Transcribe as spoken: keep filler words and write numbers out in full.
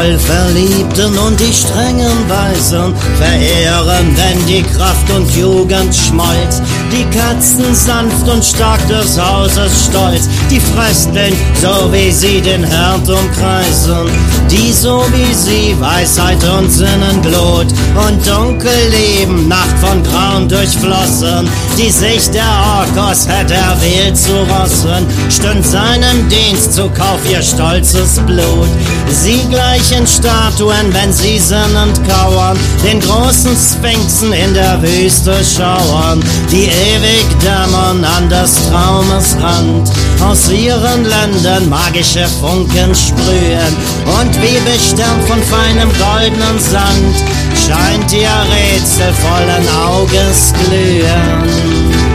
voll Verliebten und die strengen Weisen verehren, wenn die Kraft und Jugend schmolz. Die Katzen sanft und stark des Hauses stolz, die frösteln, so wie sie den Herd umkreisen, die so wie sie Weisheit und Sinnen glut und dunkel leben, Nacht von Grauen durchflossen, die sich der Orkos hätte erwählt zu Rossen, stünd seinem Dienst zu Kauf ihr stolzes Blut. Sie gleichen Statuen, wenn sie sinnend kauern, den großen Sphinxen in der Wüste schauern, die ewig dämmern an des Traumes Rand, aus ihren Ländern magische Funken sprühen, und wie besternt von feinem goldenen Sand scheint ihr rätselvollen Auges glühen.